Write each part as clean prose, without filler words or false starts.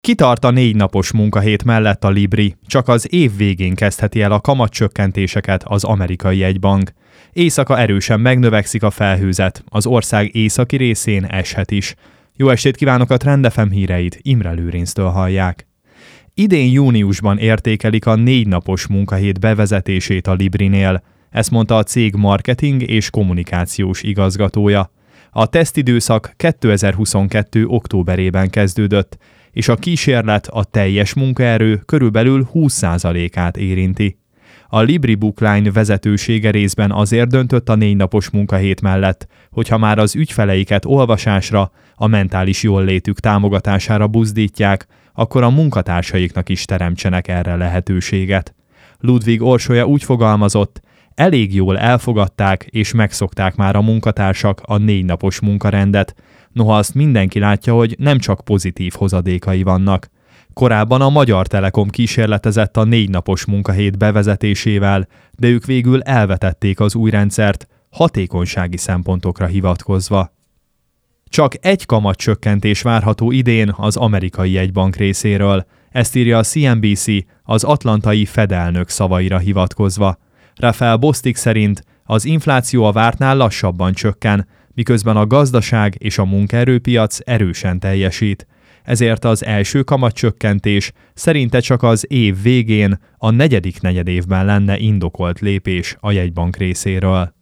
Kitart a 4 napos munkahét mellett a Libri, csak az év végén kezdheti el a kamatcsökkentéseket az amerikai jegybank. Éjszaka erősen megnövekszik a felhőzet, az ország északi részén eshet is. Jó estét kívánok, a Trend FM híreit Imre Lőrinctől hallják. Idén júniusban értékelik a 4 napos munkahét bevezetését a Librinél. Ezt mondta a cég marketing és kommunikációs igazgatója. A tesztidőszak 2022. októberében kezdődött, és a kísérlet a teljes munkaerő körülbelül 20%-át érinti. A Libri Bookline vezetősége részben azért döntött a 4 napos munkahét mellett, hogyha már az ügyfeleiket olvasásra, a mentális jóllétük támogatására buzdítják, akkor a munkatársaiknak is teremtsenek erre lehetőséget. Ludwig Orsolya úgy fogalmazott, elég jól elfogadták és megszokták már a munkatársak a 4 napos munkarendet, noha azt mindenki látja, hogy nem csak pozitív hozadékai vannak. Korábban a Magyar Telekom kísérletezett a 4 napos munkahét bevezetésével, de ők végül elvetették az új rendszert, hatékonysági szempontokra hivatkozva. Csak egy kamatcsökkentés várható idén az amerikai jegybank részéről, ezt írja a CNBC az atlantai Fed elnök szavaira hivatkozva. Rafael Bostic szerint az infláció a vártnál lassabban csökken, miközben a gazdaság és a munkaerőpiac erősen teljesít. Ezért az első kamatcsökkentés szerinte csak az év végén, a negyedik negyedévben lenne indokolt lépés a jegybank részéről.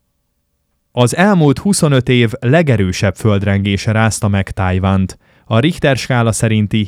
Az elmúlt 25 év legerősebb földrengése rázta meg Tajvant. A Richter skála szerinti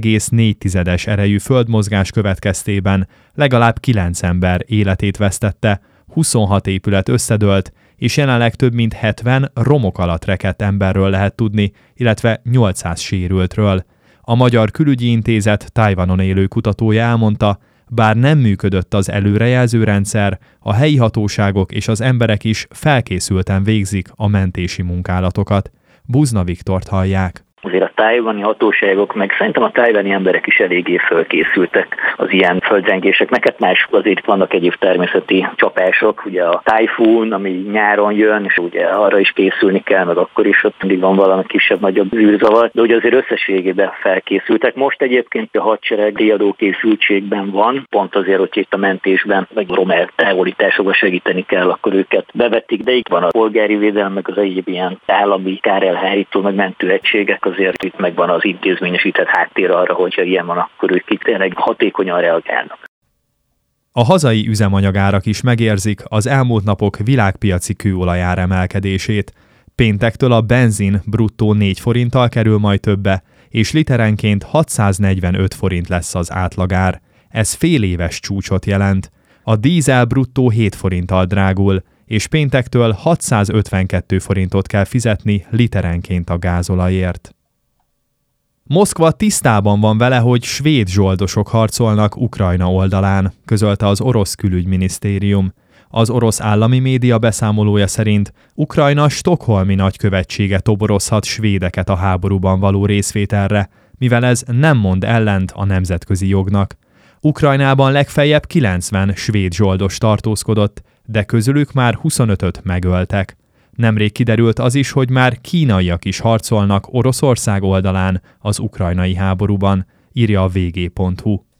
7,4 erejű földmozgás következtében legalább 9 ember életét vesztette, 26 épület összedőlt, és jelenleg több mint 70 romok alatt rekedt emberről lehet tudni, illetve 800 sérültről. A Magyar Külügyi Intézet Tajvanon élő kutatója elmondta, bár nem működött az előrejelző rendszer, a helyi hatóságok és az emberek is felkészülten végzik a mentési munkálatokat. Buzna Viktort hallják. Azért a tájvani hatóságok, meg szerintem a tájvani emberek is eléggé fölkészültek az ilyen földrengéseknek. Hát más azért vannak egyéb természeti csapások, ugye a tájfun, ami nyáron jön, és ugye arra is készülni kell, meg akkor is ott mindig van valami kisebb-nagyobb űrzavar, de ugye azért összességében felkészültek. Most egyébként a hadsereg riadó készültségben van, pont azért, hogy itt a mentésben, meg a romák távolításokban segíteni kell, akkor őket bevetik, de itt van a polgári védelem, meg az egyéb ilyen állami kárelhárító, meg mentőegységek, azért itt megvan az intézményesített háttér arra, hogyha ilyen van, akkor ők itt tényleg hatékonyan reagálnak. A hazai üzemanyagárak is megérzik az elmúlt napok világpiaci kőolajár emelkedését. Péntektől a benzin bruttó 4 forinttal kerül majd többe, és literenként 645 forint lesz az átlagár. Ez féléves csúcsot jelent. A dízel bruttó 7 forinttal drágul, és péntektől 652 forintot kell fizetni literenként a gázolajért. Moszkva tisztában van vele, hogy svéd zsoldosok harcolnak Ukrajna oldalán, közölte az orosz külügyminisztérium. Az orosz állami média beszámolója szerint Ukrajna stockholmi nagykövetsége toborozhat svédeket a háborúban való részvételre, mivel ez nem mond ellent a nemzetközi jognak. Ukrajnában legfeljebb 90 svéd zsoldos tartózkodott, de közülük már 25-öt megöltek. Nemrég kiderült az is, hogy már kínaiak is harcolnak Oroszország oldalán az ukrajnai háborúban, írja a vg.hu.